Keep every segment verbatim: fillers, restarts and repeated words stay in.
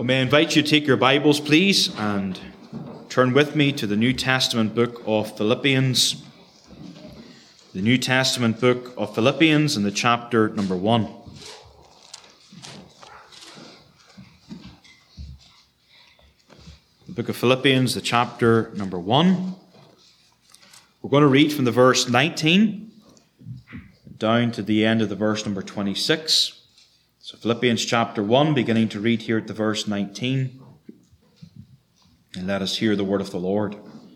Well, may I invite you to take your Bibles, please, and turn with me to the New Testament book of Philippians. The New Testament book of Philippians in the chapter number one. The book of Philippians, the chapter number one. We're going to read from the verse nineteen down to the end of the verse number twenty-six. So Philippians chapter one, beginning to read here at the verse nineteen. And let us hear the word of the Lord.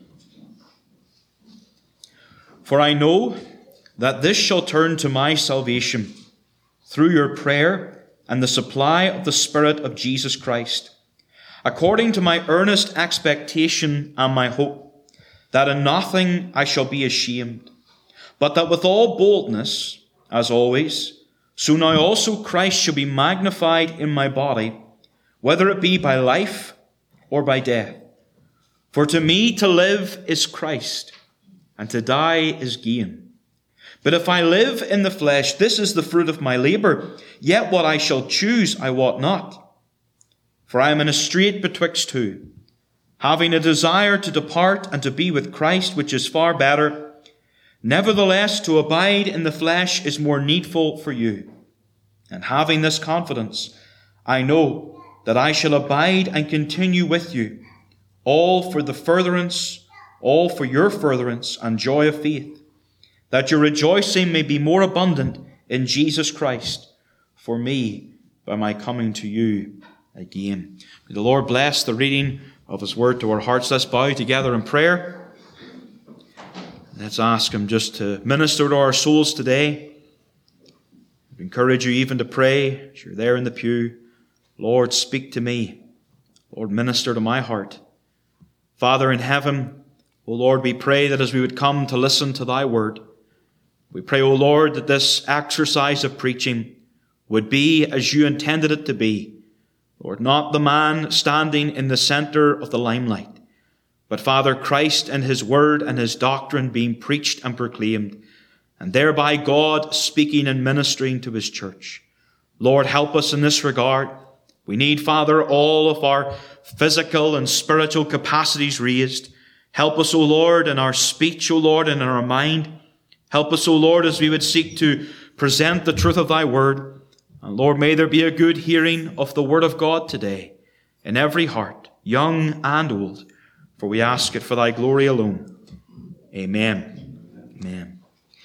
For I know that this shall turn to my salvation through your prayer and the supply of the Spirit of Jesus Christ, according to my earnest expectation and my hope, that in nothing I shall be ashamed, but that with all boldness, as always, so now also Christ shall be magnified in my body, whether it be by life or by death. For to me to live is Christ, and to die is gain. But if I live in the flesh, this is the fruit of my labour, yet what I shall choose I wot not. For I am in a strait betwixt two, having a desire to depart and to be with Christ, which is far better. Nevertheless, to abide in the flesh is more needful for you. And having this confidence, I know that I shall abide and continue with you, all for the furtherance, all for your furtherance and joy of faith, that your rejoicing may be more abundant in Jesus Christ for me by my coming to you again. May the Lord bless the reading of His word to our hearts. Let's bow together in prayer. Let's ask Him just to minister to our souls today. I encourage you even to pray as you're there in the pew. Lord, speak to me. Lord, minister to my heart. Father in heaven, O Lord, we pray that as we would come to listen to Thy word, we pray, O Lord, that this exercise of preaching would be as You intended it to be. Lord, not the man standing in the center of the limelight, but Father, Christ and His word and His doctrine being preached and proclaimed, and thereby God speaking and ministering to His church. Lord, help us in this regard. We need, Father, all of our physical and spiritual capacities raised. Help us, O Lord, in our speech, O Lord, and in our mind. Help us, O Lord, as we would seek to present the truth of Thy word. And Lord, may there be a good hearing of the word of God today in every heart, young and old. For we ask it for Thy glory alone. Amen. Amen.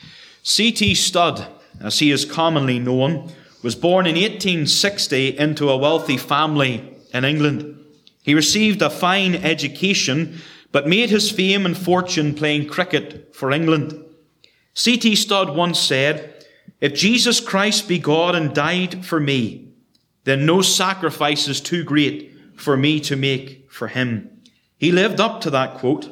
C T Studd, as he is commonly known, was born in eighteen sixty into a wealthy family in England. He received a fine education, but made his fame and fortune playing cricket for England. C T Studd once said, "If Jesus Christ be God and died for me, then no sacrifice is too great for me to make for Him." He lived up to that quote.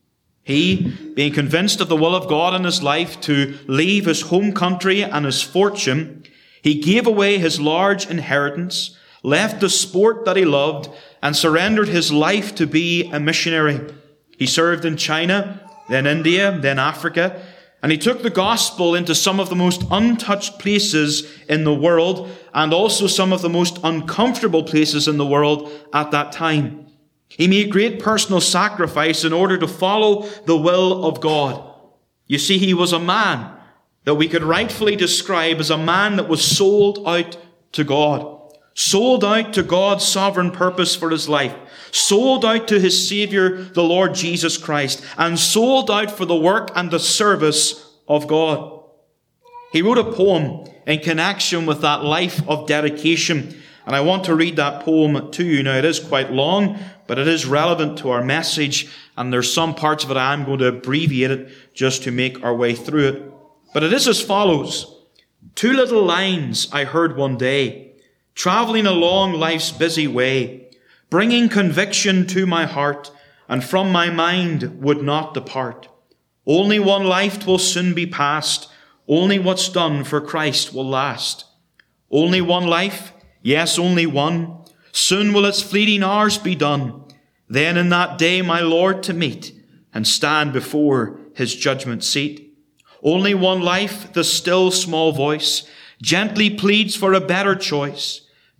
He, being convinced of the will of God in his life to leave his home country and his fortune, he gave away his large inheritance, left the sport that he loved, and surrendered his life to be a missionary. He served in China, then India, then Africa, and he took the gospel into some of the most untouched places in the world, and also some of the most uncomfortable places in the world at that time. He made great personal sacrifice in order to follow the will of God. You see, he was a man that we could rightfully describe as a man that was sold out to God, sold out to God's sovereign purpose for his life, sold out to his Savior, the Lord Jesus Christ, and sold out for the work and the service of God. He wrote a poem in connection with that life of dedication, and I want to read that poem to you. Now, it is quite long, but it is relevant to our message, and there's some parts of it I'm going to abbreviate it just to make our way through it. But it is as follows. Two little lines I heard one day, travelling along life's busy way, bringing conviction to my heart, and from my mind would not depart. Only one life 'twill soon be past, only what's done for Christ will last. Only one life, yes, only one. Soon will its fleeting hours be done. Then in that day my Lord to meet and stand before His judgment seat. Only one life, the still small voice gently pleads for a better choice.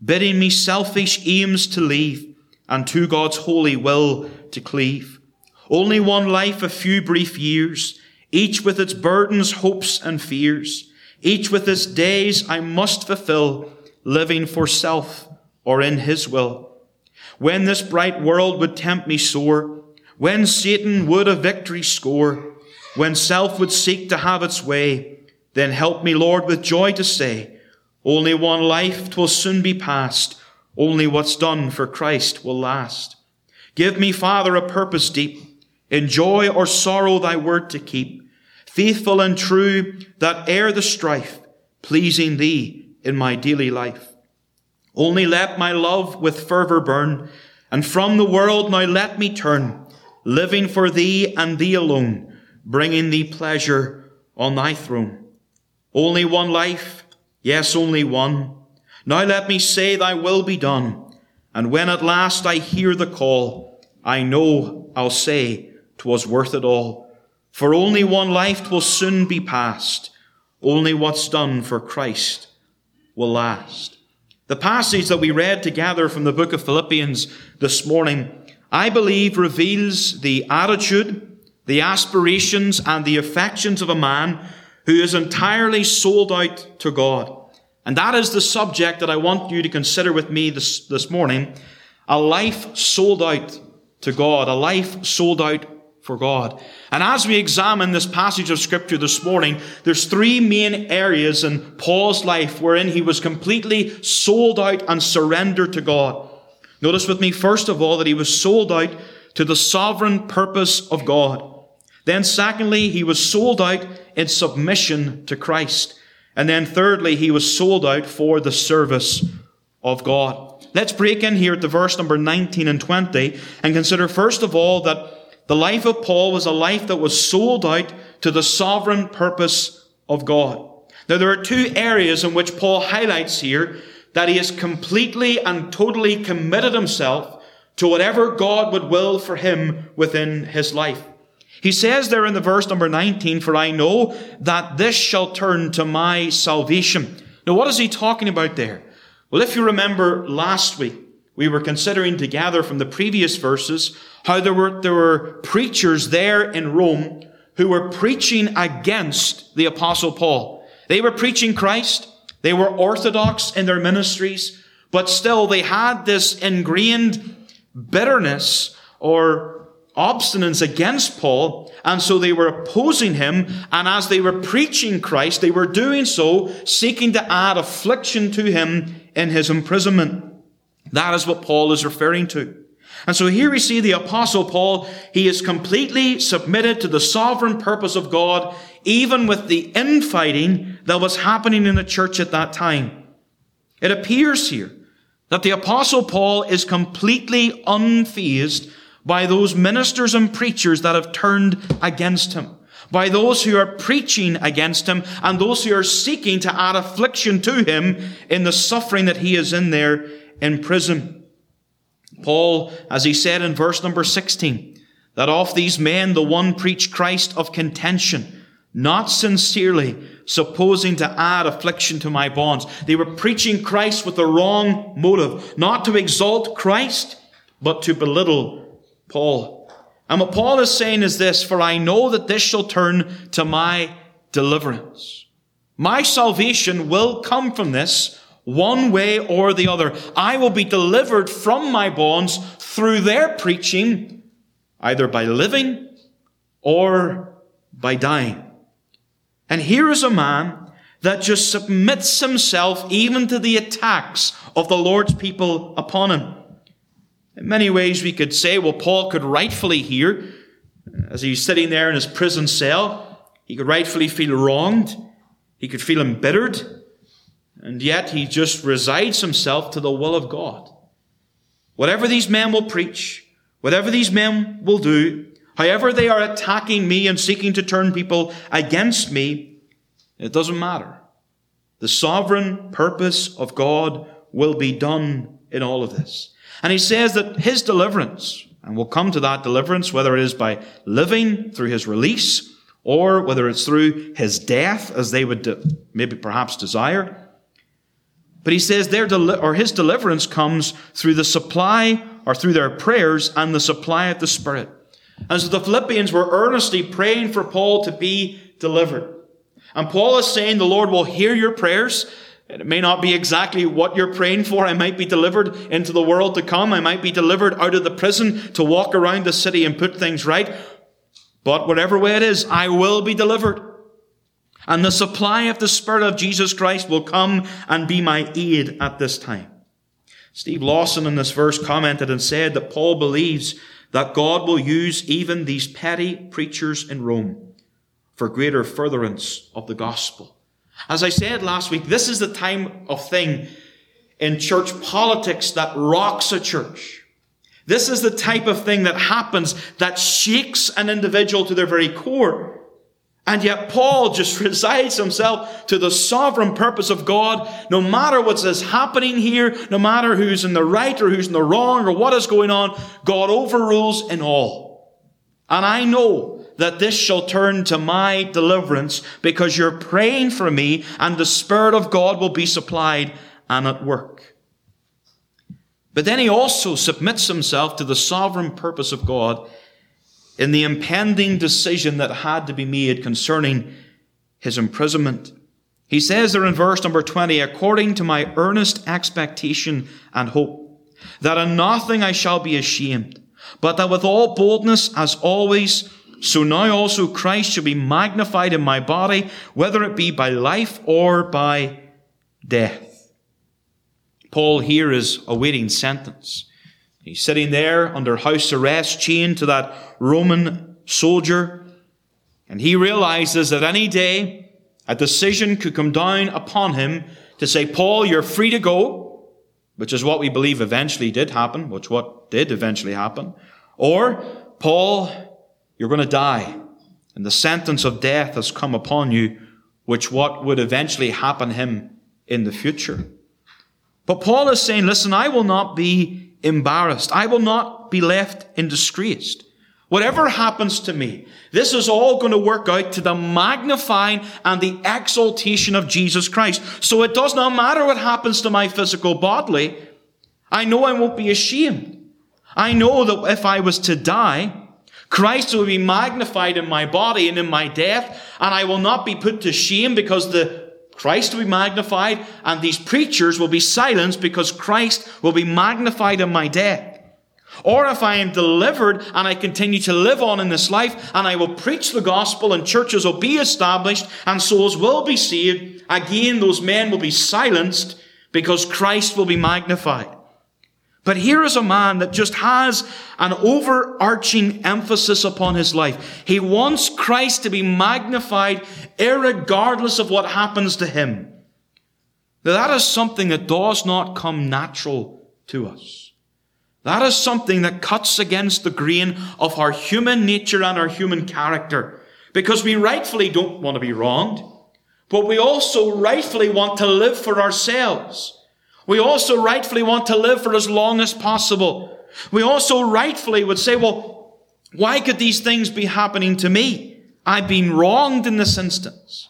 bidding me selfish aims to leave, and to God's holy will to cleave. Only one life, a few brief years, each with its burdens, hopes, and fears, each with its days I must fulfill, living for self or in his will. When this bright world would tempt me sore, when Satan would a victory score, when self would seek to have its way, then help me, Lord, with joy to say, only one life, 'twill soon be past, only what's done for Christ will last. Give me, Father, a purpose deep, in joy or sorrow thy word to keep, faithful and true, that ere the strife, pleasing thee in my daily life. Only let my love with fervour burn, and from the world now let me turn, living for thee and thee alone, bringing thee pleasure on thy throne. Only one life, yes, only one. Now let me say thy will be done, and when at last I hear the call, I know I'll say 'twas worth it all. For only one life 'twill soon be past, only what's done for Christ will last. The passage that we read together from the book of Philippians this morning, I believe, reveals the attitude, the aspirations, and the affections of a man who is entirely sold out to God. And that is the subject that I want you to consider with me this, this morning. A life sold out to God. A life sold out for God. And as we examine this passage of Scripture this morning, there's three main areas in Paul's life wherein he was completely sold out and surrendered to God. Notice with me, first of all, that he was sold out to the sovereign purpose of God. Then secondly, he was sold out in submission to Christ. And then thirdly, he was sold out for the service of God. Let's break in here at the verse number nineteen and twenty and consider first of all that the life of Paul was a life that was sold out to the sovereign purpose of God. Now there are two areas in which Paul highlights here that he has completely and totally committed himself to whatever God would will for him within his life. He says there in the verse number nineteen, for I know that this shall turn to my salvation. Now what is he talking about there? Well, if you remember last week, we were considering together from the previous verses how there were, there were preachers there in Rome who were preaching against the Apostle Paul. They were preaching Christ. They were orthodox in their ministries, but still they had this ingrained bitterness or obstinance against Paul, and so they were opposing him, and as they were preaching Christ, they were doing so seeking to add affliction to him in his imprisonment. That is what Paul is referring to. And so here we see the Apostle Paul, he is completely submitted to the sovereign purpose of God, even with the infighting that was happening in the church at that time. It appears here that the Apostle Paul is completely unfazed by those ministers and preachers that have turned against him, by those who are preaching against him, and those who are seeking to add affliction to him in the suffering that he is in there in prison. Paul, as he said in verse number sixteen, that of these men the one preached Christ of contention, not sincerely, supposing to add affliction to my bonds. They were preaching Christ with the wrong motive, not to exalt Christ, but to belittle Paul. And what Paul is saying is this, for I know that this shall turn to my deliverance. My salvation will come from this one way or the other. I will be delivered from my bonds through their preaching, either by living or by dying. And here is a man that just submits himself even to the attacks of the Lord's people upon him. In many ways we could say, well, Paul could rightfully here, as he's sitting there in his prison cell, he could rightfully feel wronged. He could feel embittered. And yet he just resigns himself to the will of God. Whatever these men will preach, whatever these men will do, however they are attacking me and seeking to turn people against me, it doesn't matter. The sovereign purpose of God will be done in all of this. And he says that his deliverance, and we'll come to that deliverance, whether it is by living through his release, or whether it's through his death, as they would maybe perhaps desire. But he says their deli- or his deliverance comes through the supply or through their prayers and the supply of the Spirit. And so the Philippians were earnestly praying for Paul to be delivered. And Paul is saying the Lord will hear your prayers. It may not be exactly what you're praying for. I might be delivered into the world to come. I might be delivered out of the prison to walk around the city and put things right. But whatever way it is, I will be delivered. And the supply of the Spirit of Jesus Christ will come and be my aid at this time. Steve Lawson in this verse commented and said that Paul believes that God will use even these petty preachers in Rome for greater furtherance of the gospel. As I said last week, this is the time of thing in church politics that rocks a church. This is the type of thing that happens that shakes an individual to their very core. And yet Paul just resigns himself to the sovereign purpose of God. No matter what is happening here, no matter who's in the right or who's in the wrong or what is going on, God overrules in all. And I know that this shall turn to my deliverance because you're praying for me and the Spirit of God will be supplied and at work. But then he also submits himself to the sovereign purpose of God in the impending decision that had to be made concerning his imprisonment. He says there in verse number twenty, according to my earnest expectation and hope, that in nothing I shall be ashamed, but that with all boldness as always, so now also Christ shall be magnified in my body, whether it be by life or by death. Paul here is awaiting sentence. He's sitting there under house arrest, chained to that Roman soldier. And he realizes that any day a decision could come down upon him to say, Paul, you're free to go, which is what we believe eventually did happen, which what did eventually happen. Or, Paul, you're going to die. And the sentence of death has come upon you, which what would eventually happen to him in the future. But Paul is saying, listen, I will not be embarrassed. I will not be left in disgrace. Whatever happens to me, this is all going to work out to the magnifying and the exaltation of Jesus Christ. So it does not matter what happens to my physical body. I know I won't be ashamed. I know that if I was to die, Christ will be magnified in my body and in my death, and I will not be put to shame because the Christ will be magnified, and these preachers will be silenced because Christ will be magnified in my death. Or if I am delivered and I continue to live on in this life, and I will preach the gospel and churches will be established and souls will be saved, again those men will be silenced because Christ will be magnified. But here is a man that just has an overarching emphasis upon his life. He wants Christ to be magnified irregardless of what happens to him. Now, that is something that does not come natural to us. That is something that cuts against the grain of our human nature and our human character. Because we rightfully don't want to be wronged, but we also rightfully want to live for ourselves. We also rightfully want to live for as long as possible. We also rightfully would say, well, why could these things be happening to me? I've been wronged in this instance.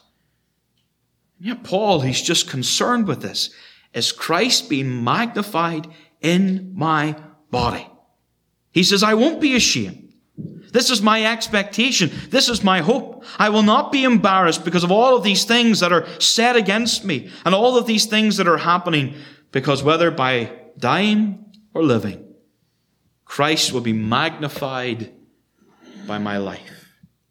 And yet Paul, he's just concerned with this. Is Christ being magnified in my body? He says, I won't be ashamed. This is my expectation. This is my hope. I will not be embarrassed because of all of these things that are said against me and all of these things that are happening. Because whether by dying or living, Christ will be magnified by my life.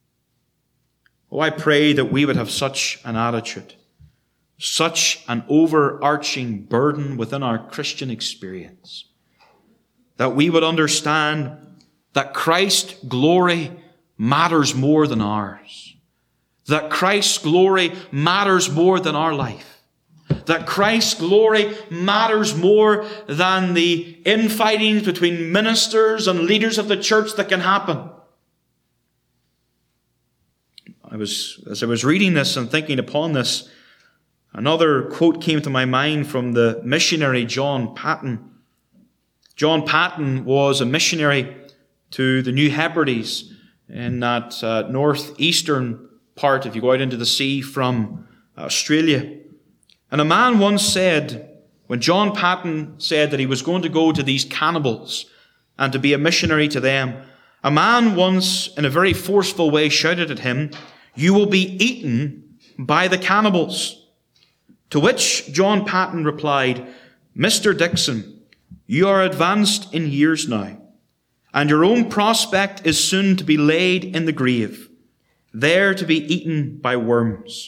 Oh, I pray that we would have such an attitude, such an overarching burden within our Christian experience, that we would understand that Christ's glory matters more than ours, that Christ's glory matters more than our life. That Christ's glory matters more than the infightings between ministers and leaders of the church that can happen. I was, as I was reading this and thinking upon this, another quote came to my mind from the missionary John Paton. John Paton was a missionary to the New Hebrides in that uh, northeastern part, if you go out into the sea from Australia. And a man once said When John Paton said that he was going to go to these cannibals and to be a missionary to them, a man once, in a very forceful way, shouted at him, "You will be eaten by the cannibals." To which John Paton replied, "Mister Dixon, you are advanced in years now, and your own prospect is soon to be laid in the grave, there to be eaten by worms.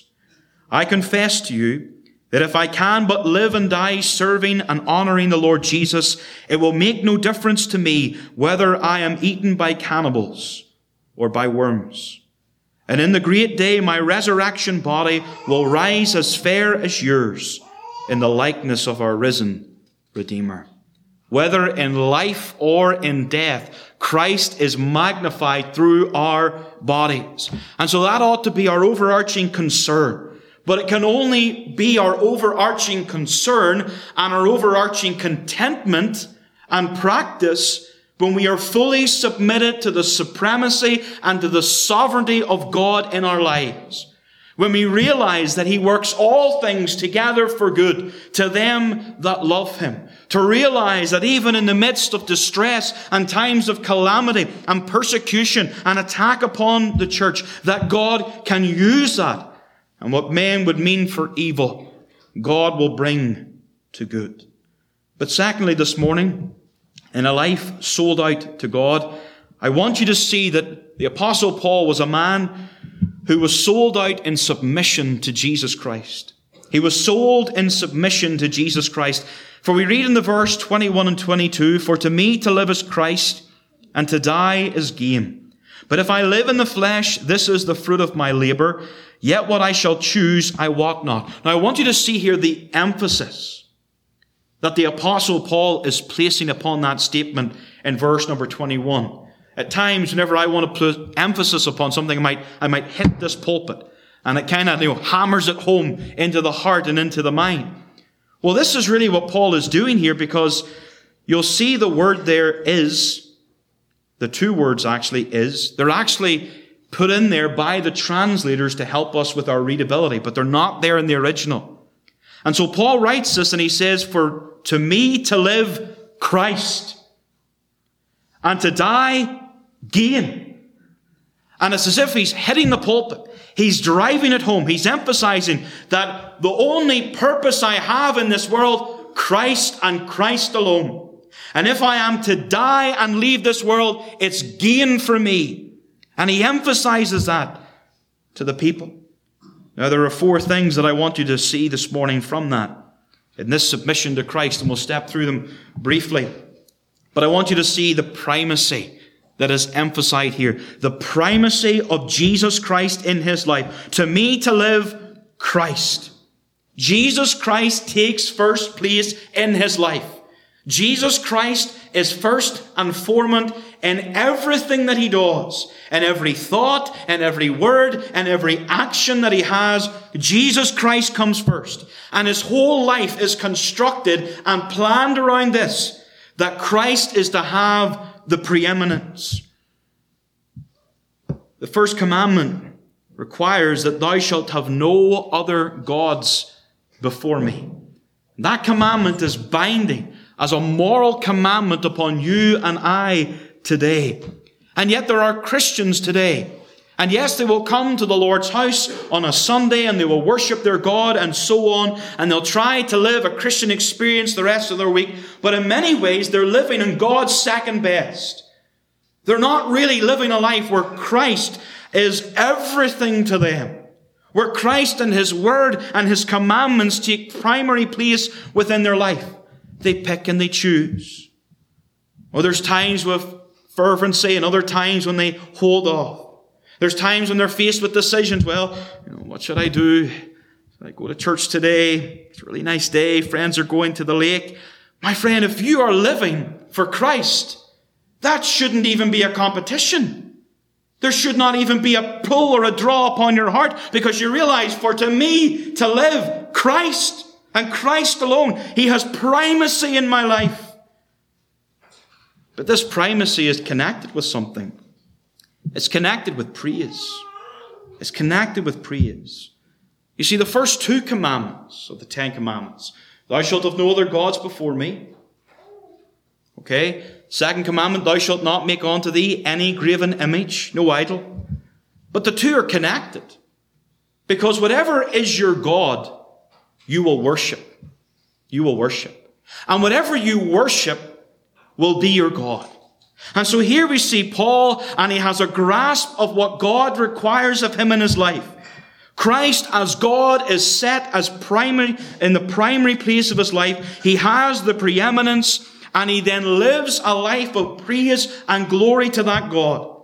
I confess to you that if I can but live and die serving and honoring the Lord Jesus, it will make no difference to me whether I am eaten by cannibals or by worms. And in the great day, my resurrection body will rise as fair as yours in the likeness of our risen Redeemer." Whether in life or in death, Christ is magnified through our bodies. And so that ought to be our overarching concern. But it can only be our overarching concern and our overarching contentment and practice when we are fully submitted to the supremacy and to the sovereignty of God in our lives. When we realize that He works all things together for good to them that love Him. To realize that even in the midst of distress and times of calamity and persecution and attack upon the church, that God can use that. And what men would mean for evil, God will bring to good. But secondly, this morning, in a life sold out to God, I want you to see that the Apostle Paul was a man who was sold out in submission to Jesus Christ. He was sold in submission to Jesus Christ. For we read in the verse twenty-one and twenty-two, "For to me to live is Christ, and to die is gain. But if I live in the flesh, this is the fruit of my labor. Yet what I shall choose, I wot not." Now I want you to see here the emphasis that the Apostle Paul is placing upon that statement in verse number twenty-one. At times, whenever I want to put emphasis upon something, I might, I might hit this pulpit, and it kind of, you know, hammers it home into the heart and into the mind. Well, this is really what Paul is doing here, because you'll see the word there is, the two words actually is, they're actually put in there by the translators to help us with our readability, but they're not there in the original. And so Paul writes this and he says, "For to me to live, Christ, and to die, gain." And it's as if he's hitting the pulpit. He's driving it home. He's emphasizing that the only purpose I have in this world, Christ and Christ alone. And if I am to die and leave this world, it's gain for me. And he emphasizes that to the people. Now, there are four things that I want you to see this morning from that, in this submission to Christ, and we'll step through them briefly. But I want you to see the primacy that is emphasized here. The primacy of Jesus Christ in his life. To me to live, Christ. Jesus Christ takes first place in his life. Jesus Christ is first and foremost in everything that he does. In every thought, in every word, and every action that he has, Jesus Christ comes first. And his whole life is constructed and planned around this, that Christ is to have the preeminence. The first commandment requires that thou shalt have no other gods before me. That commandment is binding as a moral commandment upon you and I today. And yet there are Christians today. And yes, they will come to the Lord's house on a Sunday and they will worship their God and so on. And they'll try to live a Christian experience the rest of their week. But in many ways, they're living in God's second best. They're not really living a life where Christ is everything to them. Where Christ and his word and his commandments take primary place within their life. They pick and they choose. Well, there's times with fervency and other times when they hold off. There's times when they're faced with decisions. Well, you know, what should I do? Should I go to church today? It's a really nice day. Friends are going to the lake. My friend, if you are living for Christ, that shouldn't even be a competition. There should not even be a pull or a draw upon your heart, because you realize, for to me to live, Christ and Christ alone. He has primacy in my life. But this primacy is connected with something. It's connected with praise. It's connected with praise. You see, the first two commandments of the Ten Commandments, Thou shalt have no other gods before me. Okay? Second commandment, thou shalt not make unto thee any graven image, no idol. But the two are connected. Because whatever is your God, you will worship. You will worship. And whatever you worship will be your God. And so here we see Paul, and he has a grasp of what God requires of him in his life. Christ as God is set as primary, in the primary place of his life. He has the preeminence, and he then lives a life of praise and glory to that God.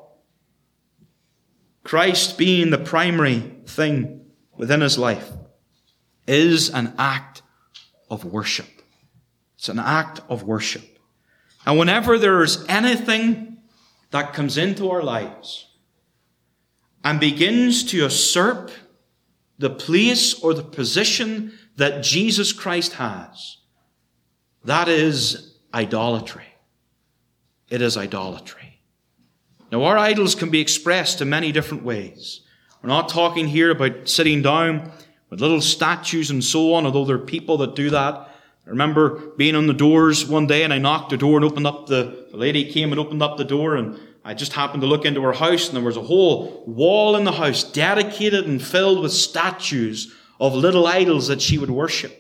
Christ being the primary thing within his life is an act of worship. It's an act of worship. And whenever there is anything that comes into our lives and begins to usurp the place or the position that Jesus Christ has, that is idolatry. It is idolatry. Now, our idols can be expressed in many different ways. We're not talking here about sitting down with little statues and so on, although there are people that do that. I remember being on the doors one day, and I knocked the door and opened up the, the lady came and opened up the door, and I just happened to look into her house, and there was a whole wall in the house dedicated and filled with statues of little idols that she would worship.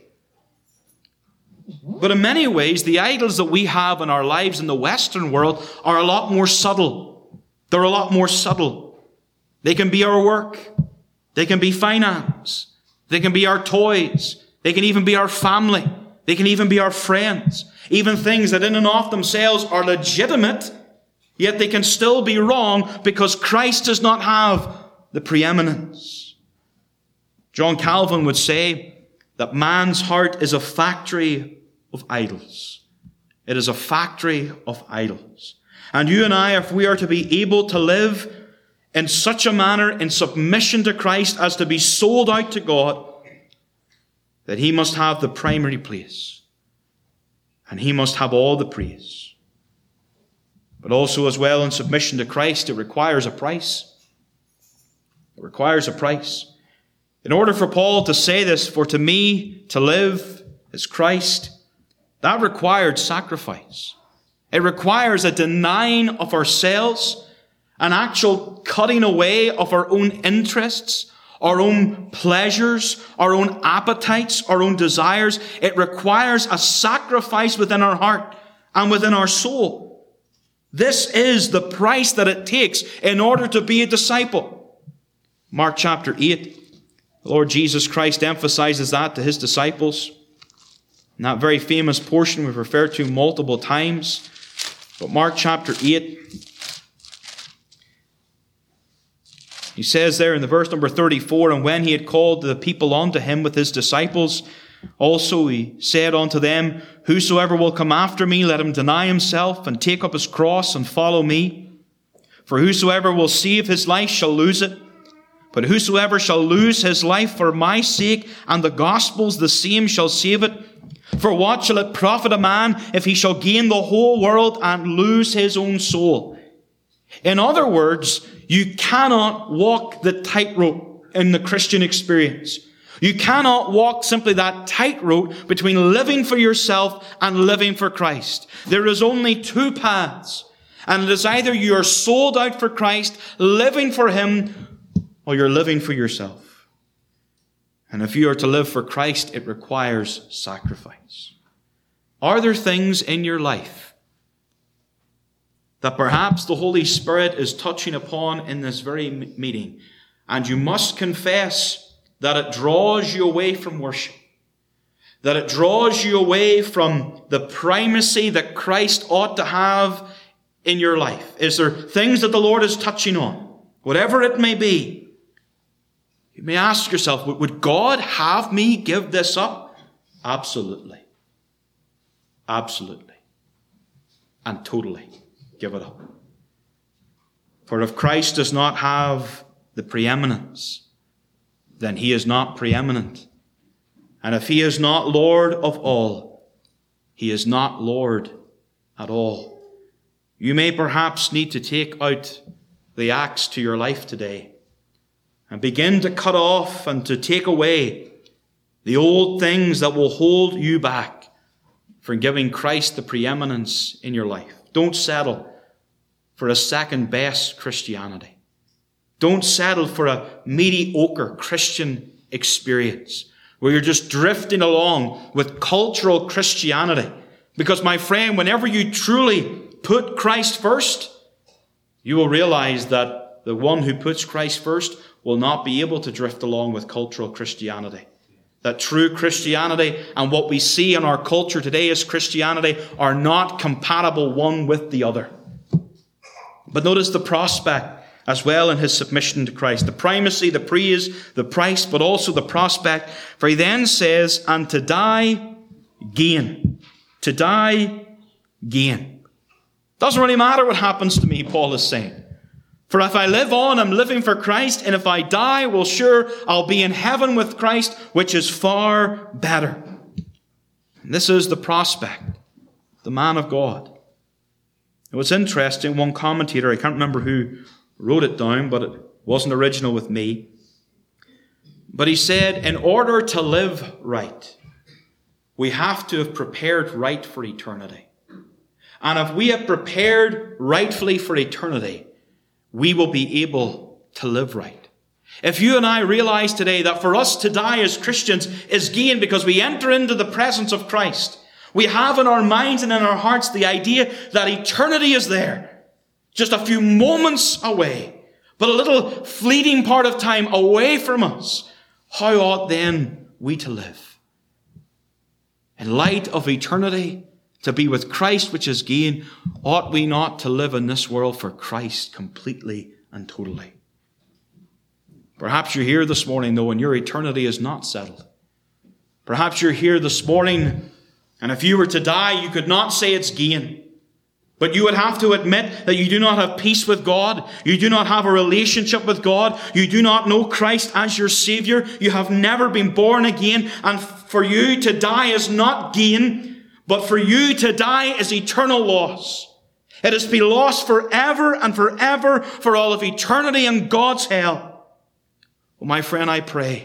But in many ways, the idols that we have in our lives in the Western world are a lot more subtle. They're a lot more subtle. They can be our work. They can be finance. They can be our toys. They can even be our family. They can even be our friends. Even things that in and of themselves are legitimate, yet they can still be wrong because Christ does not have the preeminence. John Calvin would say that man's heart is a factory of idols. It is a factory of idols. And you and I, if we are to be able to live in such a manner in submission to Christ as to be sold out to God, that he must have the primary place. And he must have all the praise. But also as well in submission to Christ, it requires a price. It requires a price. In order for Paul to say this, for to me to live is Christ, that required sacrifice. It requires a denying of ourselves, an actual cutting away of our own interests, our own pleasures, our own appetites, our own desires. It requires a sacrifice within our heart and within our soul. This is the price that it takes in order to be a disciple. Mark chapter eight, the Lord Jesus Christ emphasizes that to his disciples. In that very famous portion we've referred to multiple times. But Mark chapter eight, he says there in the verse number thirty-four, and when he had called the people unto him with his disciples, also he said unto them, whosoever will come after me, let him deny himself and take up his cross and follow me. For whosoever will save his life shall lose it. But whosoever shall lose his life for my sake and the gospel's, the same shall save it. For what shall it profit a man if he shall gain the whole world and lose his own soul? In other words, you cannot walk the tightrope in the Christian experience. You cannot walk simply that tightrope between living for yourself and living for Christ. There is only two paths. And it is either you are sold out for Christ, living for him, or you're living for yourself. And if you are to live for Christ, it requires sacrifice. Are there things in your life that perhaps the Holy Spirit is touching upon in this very meeting, and you must confess that it draws you away from worship, that it draws you away from the primacy that Christ ought to have in your life? Is there things that the Lord is touching on? Whatever it may be, you may ask yourself, would God have me give this up? Absolutely. Absolutely. And totally give it up. For if Christ does not have the preeminence, then he is not preeminent. And if he is not Lord of all, he is not Lord at all. You may perhaps need to take out the axe to your life today and begin to cut off and to take away the old things that will hold you back from giving Christ the preeminence in your life. Don't settle for a second-best Christianity. Don't settle for a mediocre Christian experience where you're just drifting along with cultural Christianity. Because, my friend, whenever you truly put Christ first, you will realize that the one who puts Christ first will not be able to drift along with cultural Christianity. That true Christianity and what we see in our culture today as Christianity are not compatible one with the other. But notice the prospect as well in his submission to Christ. The primacy, the praise, the price, but also the prospect. For he then says, and to die, gain. To die, gain. Doesn't really matter what happens to me, Paul is saying. For if I live on, I'm living for Christ, and if I die, well, sure, I'll be in heaven with Christ, which is far better. And this is the prospect, the man of God. It was interesting, one commentator, I can't remember who wrote it down, but it wasn't original with me. But he said, in order to live right, we have to have prepared right for eternity. And if we have prepared rightfully for eternity, we will be able to live right. If you and I realize today that for us to die as Christians is gain because we enter into the presence of Christ, we have in our minds and in our hearts the idea that eternity is there, just a few moments away, but a little fleeting part of time away from us. How ought then we to live? In light of eternity, to be with Christ, which is gain, ought we not to live in this world for Christ completely and totally? Perhaps you're here this morning, though, and your eternity is not settled. Perhaps you're here this morning, and if you were to die, you could not say it's gain. But you would have to admit that you do not have peace with God. You do not have a relationship with God. You do not know Christ as your Savior. You have never been born again. And for you to die is not gain, but for you to die is eternal loss. It is to be lost forever and forever for all of eternity in God's hell. Well, my friend, I pray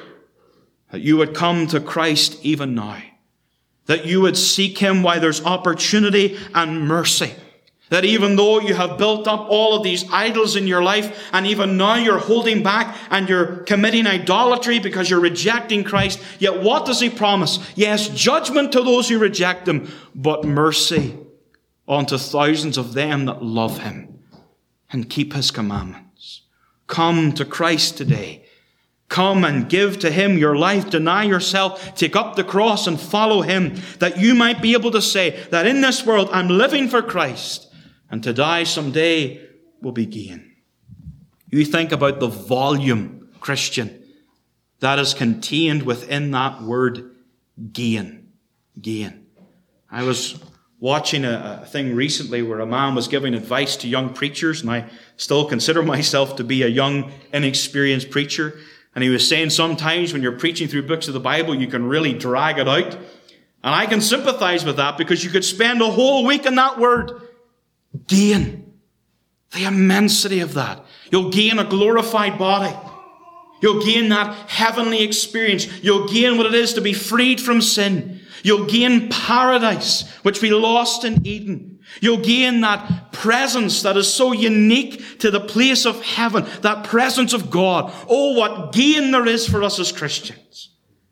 that you would come to Christ even now. That you would seek Him while there's opportunity and mercy. That even though you have built up all of these idols in your life, and even now you're holding back and you're committing idolatry because you're rejecting Christ, yet what does He promise? Yes, judgment to those who reject Him, but mercy unto thousands of them that love Him and keep His commandments. Come to Christ today. Come and give to Him your life. Deny yourself. Take up the cross and follow Him, that you might be able to say that in this world I'm living for Christ, and to die someday will be gain. You think about the volume, Christian, that is contained within that word gain. Gain. I was watching a, a thing recently where a man was giving advice to young preachers, and I still consider myself to be a young, inexperienced preacher. And he was saying sometimes when you're preaching through books of the Bible, you can really drag it out. And I can sympathize with that because you could spend a whole week in that word. Gain. The immensity of that. You'll gain a glorified body. You'll gain that heavenly experience. You'll gain what it is to be freed from sin. You'll gain paradise, which we lost in Eden. You'll gain that presence that is so unique to the place of heaven, that presence of God. Oh, what gain there is for us as Christians.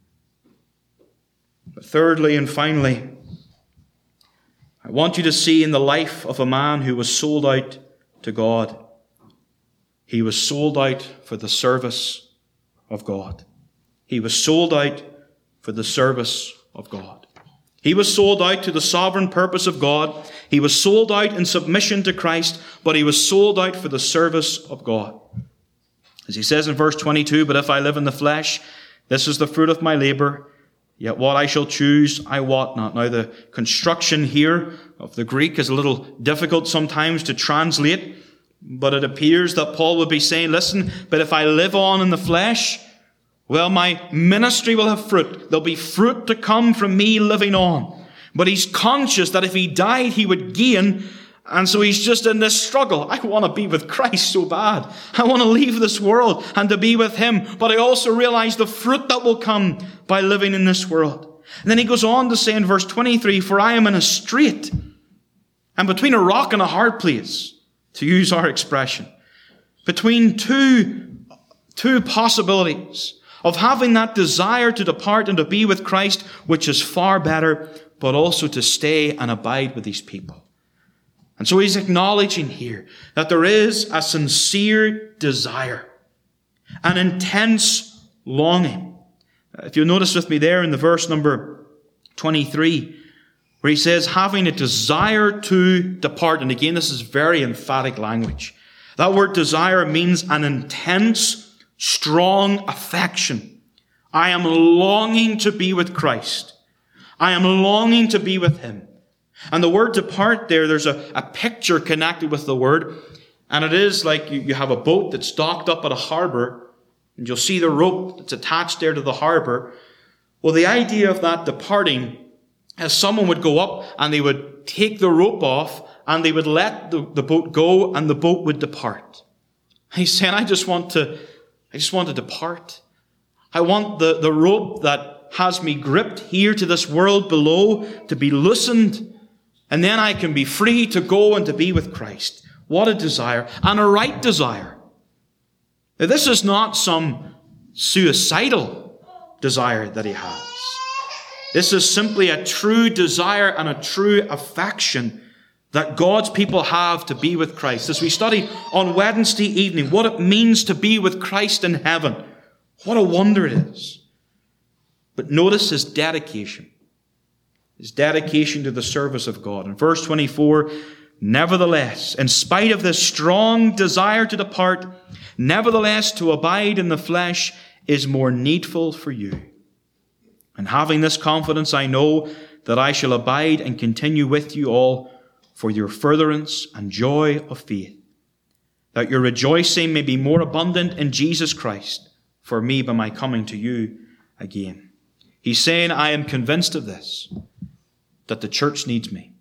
But thirdly and finally, I want you to see in the life of a man who was sold out to God. He was sold out for the service of God. He was sold out for the service of God. He was sold out to the sovereign purpose of God. He was sold out in submission to Christ, but he was sold out for the service of God. As he says in verse twenty-two, but if I live in the flesh, this is the fruit of my labor. Yet what I shall choose, I wot not. Now the construction here of the Greek is a little difficult sometimes to translate, but it appears that Paul would be saying, listen, but if I live on in the flesh, well, my ministry will have fruit. There'll be fruit to come from me living on. But he's conscious that if he died, he would gain And so he's just in this struggle. I want to be with Christ so bad. I want to leave this world and to be with him. But I also realize the fruit that will come by living in this world. And then he goes on to say in verse twenty-three, for I am in a strait and between a rock and a hard place, to use our expression, between two, two possibilities of having that desire to depart and to be with Christ, which is far better, but also to stay and abide with these people. And so he's acknowledging here that there is a sincere desire, an intense longing. If you'll notice with me there in the verse number twenty-three, where he says, having a desire to depart. And again, this is very emphatic language. That word desire means an intense, strong affection. I am longing to be with Christ. I am longing to be with him. And the word depart there, there's a, a picture connected with the word. And it is like you, you have a boat that's docked up at a harbor, and you'll see the rope that's attached there to the harbor. Well, the idea of that departing is someone would go up and they would take the rope off and they would let the, the boat go and the boat would depart. He's saying, I just want to, I just want to depart. I want the, the rope that has me gripped here to this world below to be loosened, and then I can be free to go and to be with Christ. What a desire, and a right desire. Now, this is not some suicidal desire that he has. This is simply a true desire and a true affection that God's people have to be with Christ. As we study on Wednesday evening what it means to be with Christ in heaven, what a wonder it is. But notice his dedication. His dedication to the service of God. In verse twenty-four, nevertheless, in spite of this strong desire to depart, nevertheless to abide in the flesh is more needful for you. And having this confidence, I know that I shall abide and continue with you all for your furtherance and joy of faith, that your rejoicing may be more abundant in Jesus Christ for me by my coming to you again. He's saying, I am convinced of this, that the church needs me.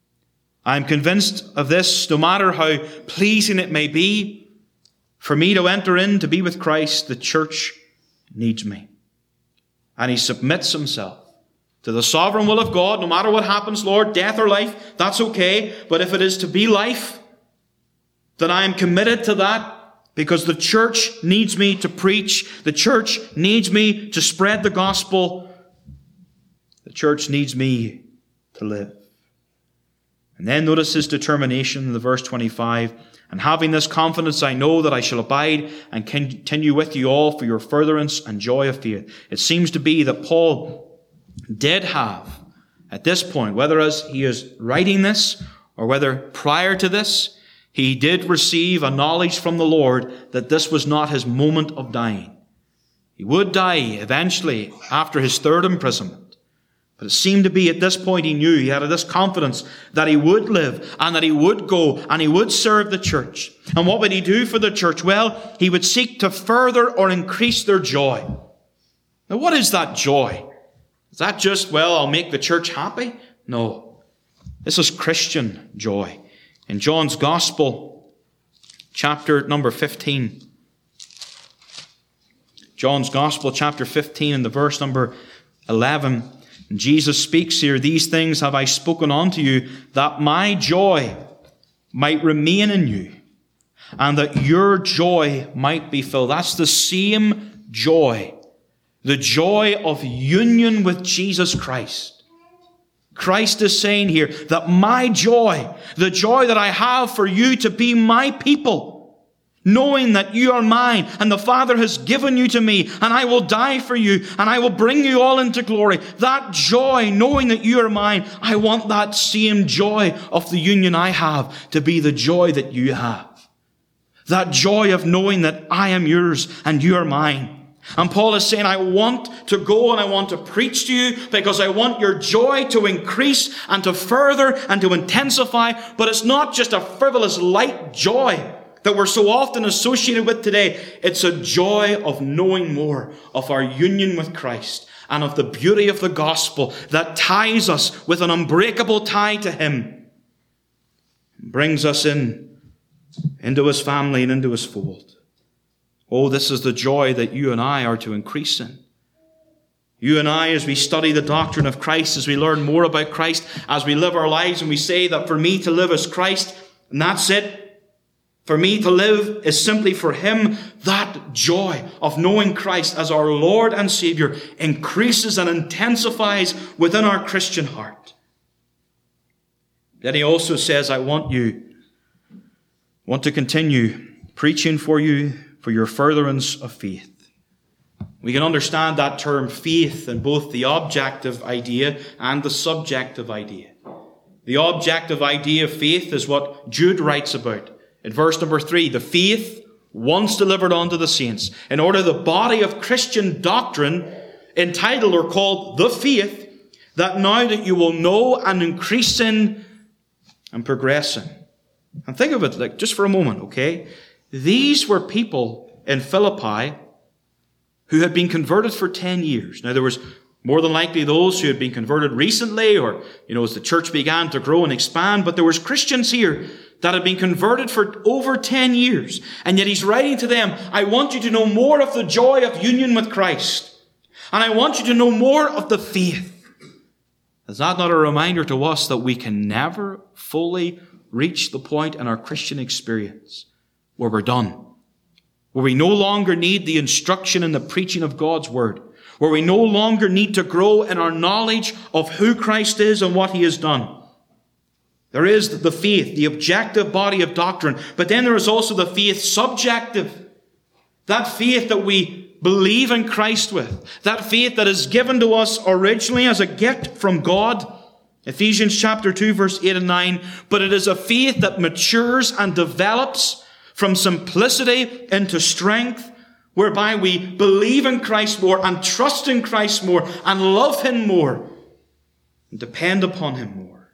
I am convinced of this, no matter how pleasing it may be for me to enter in to be with Christ, the church needs me. And he submits himself to the sovereign will of God. No matter what happens, Lord, death or life, that's okay. But if it is to be life, then I am committed to that, because the church needs me to preach. The church needs me to spread the gospel. The church needs me to live. And then notice his determination in the verse twenty-five. And having this confidence, I know that I shall abide and continue with you all for your furtherance and joy of faith. It seems to be that Paul did have, at this point, whether as he is writing this or whether prior to this, he did receive a knowledge from the Lord that this was not his moment of dying. He would die eventually after his third imprisonment. But it seemed to be at this point he knew, he had this confidence that he would live and that he would go and he would serve the church. And what would he do for the church? Well, he would seek to further or increase their joy. Now, what is that joy? Is that just, well, I'll make the church happy? No. This is Christian joy. In John's Gospel, chapter number fifteen. John's Gospel, chapter fifteen, and the verse number eleven. Jesus speaks here, these things have I spoken unto you, that my joy might remain in you, and that your joy might be filled. That's the same joy. The joy of union with Jesus Christ. Christ is saying here that my joy, the joy that I have for you to be my people, knowing that you are mine and the Father has given you to me and I will die for you and I will bring you all into glory. That joy, knowing that you are mine, I want that same joy of the union I have to be the joy that you have. That joy of knowing that I am yours and you are mine. And Paul is saying, I want to go and I want to preach to you because I want your joy to increase and to further and to intensify. But it's not just a frivolous, light joy that we're so often associated with today. It's a joy of knowing more of our union with Christ and of the beauty of the gospel that ties us with an unbreakable tie to him. brings us in, into his family and into his fold. Oh, this is the joy that you and I are to increase in. You and I, as we study the doctrine of Christ, as we learn more about Christ, as we live our lives, and we say that for me to live is Christ, and that's it. For me to live is simply for him. That joy of knowing Christ as our Lord and Savior increases and intensifies within our Christian heart. Then he also says, I want you, want to continue preaching for you for your furtherance of faith. We can understand that term faith in both the objective idea and the subjective idea. The objective idea of faith is what Jude writes about in verse number three. The faith once delivered unto the saints, in order the body of Christian doctrine entitled or called the faith, that now that you will know and increase in and progress in. And think of it like just for a moment, okay? These were people in Philippi who had been converted for ten years. Now, there was more than likely those who had been converted recently, or, you know, as the church began to grow and expand, but there was Christians here that had been converted for over ten years. And yet he's writing to them, I want you to know more of the joy of union with Christ. And I want you to know more of the faith. Is that not a reminder to us that we can never fully reach the point in our Christian experience where we're done? Where we no longer need the instruction and the preaching of God's word. Where we no longer need to grow in our knowledge of who Christ is and what he has done. There is the faith, the objective body of doctrine, but then there is also the faith subjective. That faith that we believe in Christ with. That faith that is given to us originally as a gift from God. Ephesians chapter two, verse eight and nine. But it is a faith that matures and develops from simplicity into strength, whereby we believe in Christ more and trust in Christ more and love him more and depend upon him more.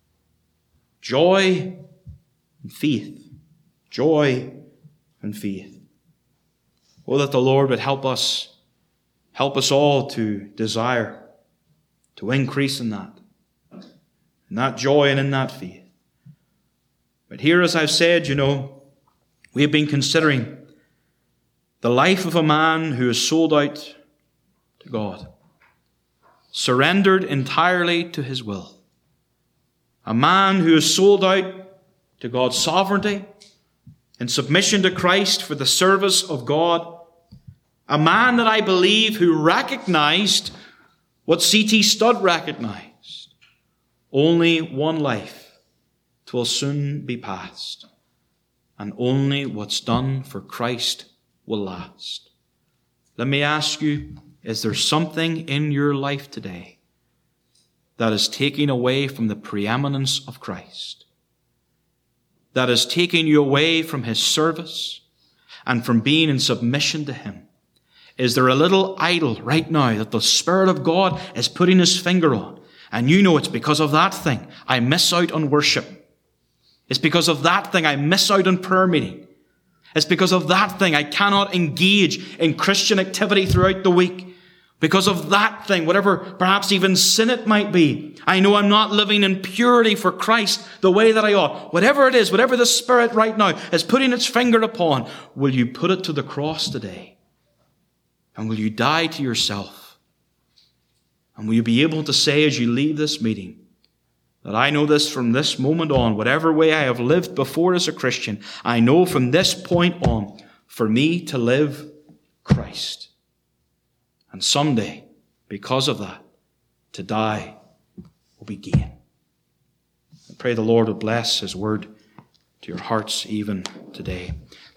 Joy and faith. Joy and faith. Oh, that the Lord would help us, help us all to desire, to increase in that, in that joy and in that faith. But here, as I've said, you know, we have been considering the life of a man who is sold out to God, surrendered entirely to his will. A man who is sold out to God's sovereignty, in submission to Christ for the service of God. A man that I believe who recognized what C T Studd recognized. Only one life, 'twill soon be past. And only what's done for Christ will last. Let me ask you, is there something in your life today that is taking away from the preeminence of Christ? That is taking you away from his service and from being in submission to him? Is there a little idol right now that the Spirit of God is putting his finger on? And you know it's because of that thing I miss out on worship. It's because of that thing I miss out on prayer meeting. It's because of that thing I cannot engage in Christian activity throughout the week. Because of that thing, whatever perhaps even sin it might be, I know I'm not living in purity for Christ the way that I ought. Whatever it is, whatever the Spirit right now is putting its finger upon, will you put it to the cross today? And will you die to yourself? And will you be able to say as you leave this meeting, that I know this from this moment on, whatever way I have lived before as a Christian, I know from this point on, for me to live Christ. And someday, because of that, to die will be gain. I pray the Lord would bless his word to your hearts even today.